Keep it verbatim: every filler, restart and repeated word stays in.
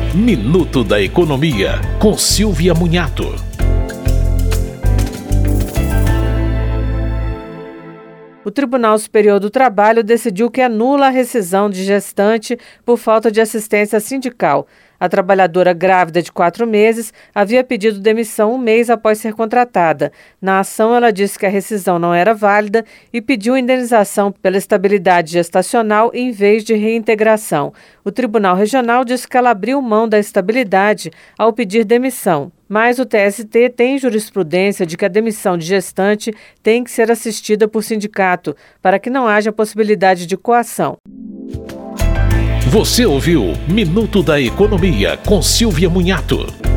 Minuto da Economia, com Silvia Munhato. O Tribunal Superior do Trabalho decidiu que anula a rescisão de gestante por falta de assistência sindical. A trabalhadora grávida de quatro meses havia pedido demissão um mês após ser contratada. Na ação, ela disse que a rescisão não era válida e pediu indenização pela estabilidade gestacional em vez de reintegração. O Tribunal Regional disse que ela abriu mão da estabilidade ao pedir demissão. Mas o T S T tem jurisprudência de que a demissão de gestante tem que ser assistida por sindicato, para que não haja possibilidade de coação. Você ouviu Minuto da Economia com Silvia Munhato.